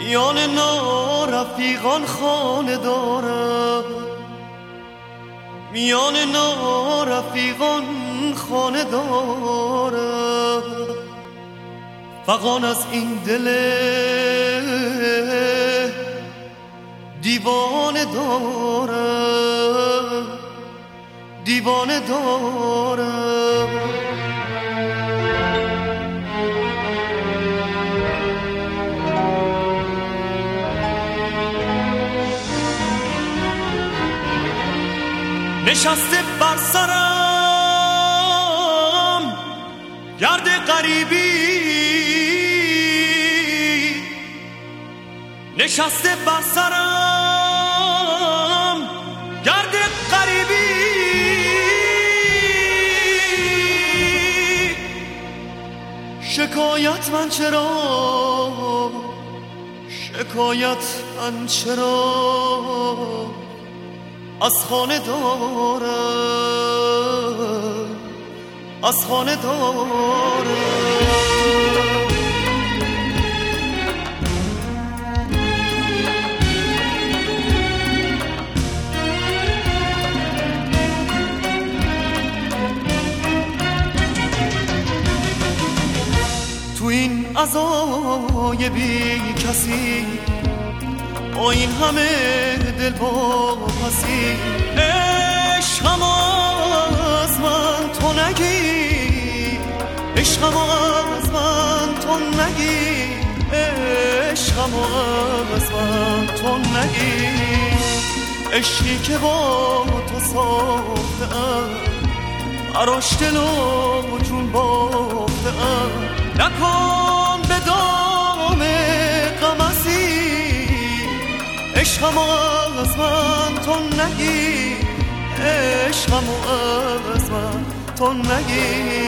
میان نارفیقان خانه دارم، میان نارفیقان خانه دارم، فغان از این دل دیوانه دارم، دیوانه دارم. نشسته بر سرم گرد غریبی، نشسته بر سرم گرد غریبی، شکایت من چرا، شکایت من چرا از خانه دارم، از خانه دارم. تو این عزای بی کسی، با این همه دل با پسی، عشقم از من تو نگی، عشقم از من تو نگی، عشقم از من تو نگی. عشقی که با تو ساختم، براش دل و جون باختم، نکن به دام غم عشقم از من تو نگی، عشقم از من تو نگی.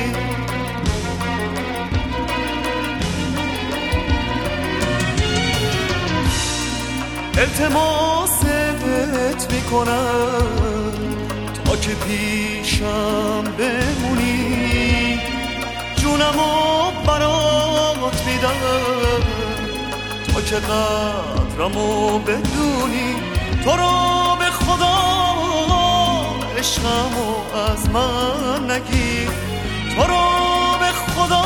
التماست میکنم تا که پیشم بمونی، جونمو برات میدم تا که قدرمو بدونی. تو رو به خدا عشقمو از من نگی، تو رو به خدا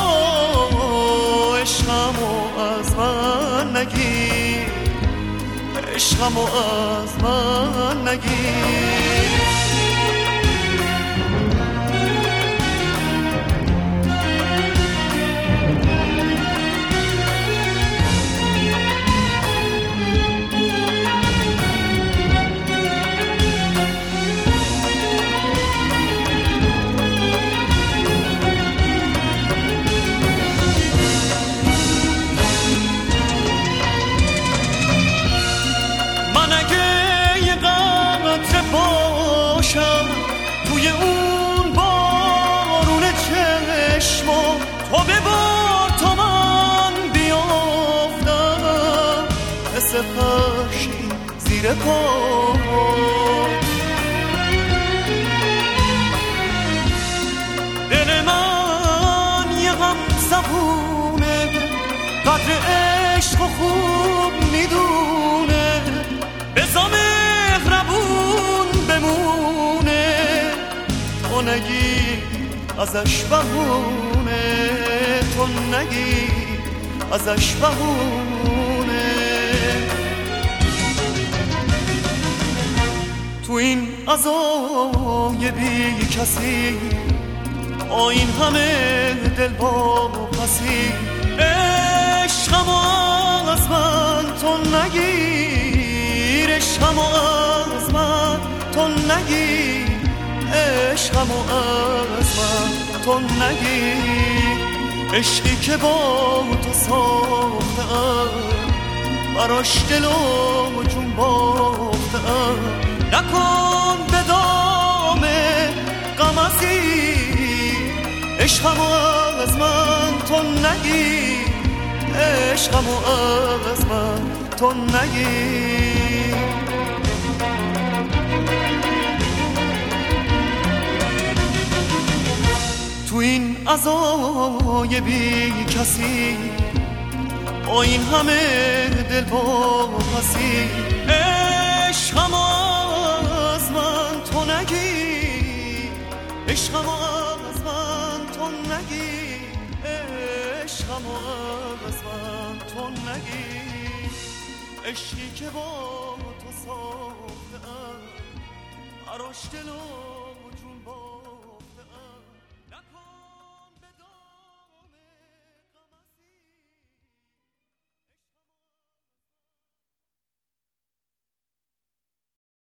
عشقمو از من نگی، عشقمو از من نگی. توی اون بارون چشما تو ببار تا من بیافتم، مثل پشی زیر پا. دل من یه غم زبونه، قدر عشق و خوب میدونه، بزا مهربون بمونه، تو نگی ازش بهونه، تو نگی ازش بهونه. تو این عزای بی کسی، با این همه دل با پسی، عشقم از من تو نگیر، عشقم از من تو نگیر، عشقم از من تو نگیر. عشقی که با تو ساختم، براش دل و جون باختم، نکن به دام غم عشقم از من تو نگیر، عشقم از من تو نگیر. تو این عزای بی کسی، با این همه دل واپسی عشقم از من تو نگی عشقم از من تو نگی عشقم از من تو نگی عشقی که با تو ساختم براش دلو